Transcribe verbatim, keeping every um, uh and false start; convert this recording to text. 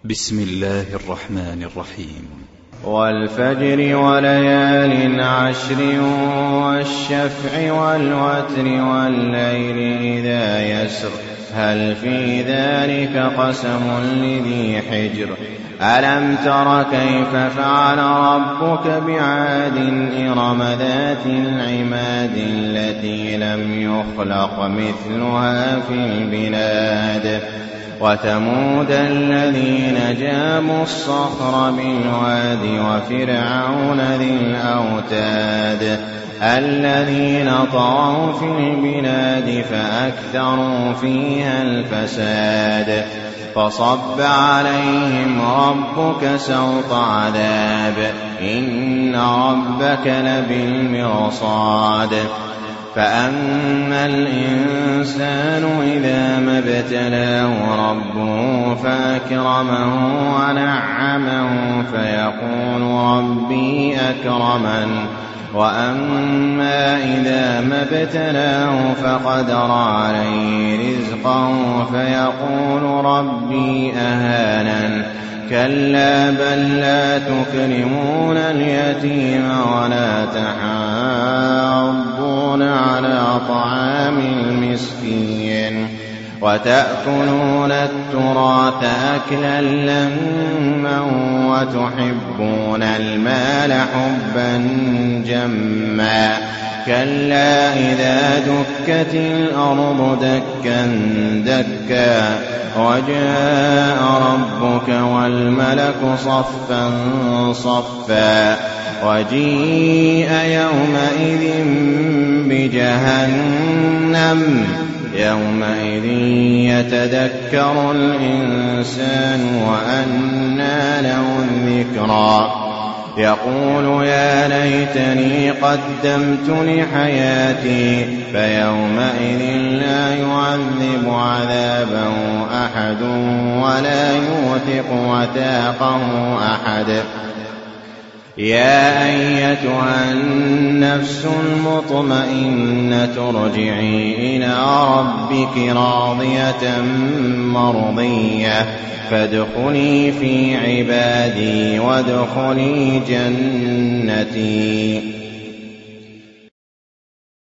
بسم الله الرحمن الرحيم. والفجر وليال عشر والشفع والوتر والليل إذا يسر هل في ذلك قسم لذي حجر ألم تر كيف فعل ربك بعاد إرم ذات العماد التي لم يخلق مثلها في البلاد وثمود الذين جابوا الصخر بالواد وفرعون ذي الأوتاد الذين طغوا في البلاد فأكثروا فيها الفساد فصب عليهم ربك سوط عذاب إن ربك لبالمرصاد فأما الإنسان إذا ما ابتلاه ربه فأكرمه ونعمه فيقول ربي أكرمن وأما إذا ما ابتلاه فقدر عليه رزقه فيقول ربي أهانن كلا بل لا تكرمون اليتيم ولا تحاضون على طعام المسكين وتأكلون التراث أكلا لما وتحبون المال حبا جما كلا إذا دكت الأرض دكا دكا وجاء ربك والملك صفا صفا وجيء يومئذ بجهنم يومئذ يتذكر الإنسان وأنى له الذكرى يقول يا ليتني قدمت لحياتي فيومئذ لا يعذب عذابه أحد ولا يوثق وثاقه أحد يا أيتها النفس المطمئنة ارجعي إلى ربك راضية مرضية فادخلي في عبادي وادخلي جنتي.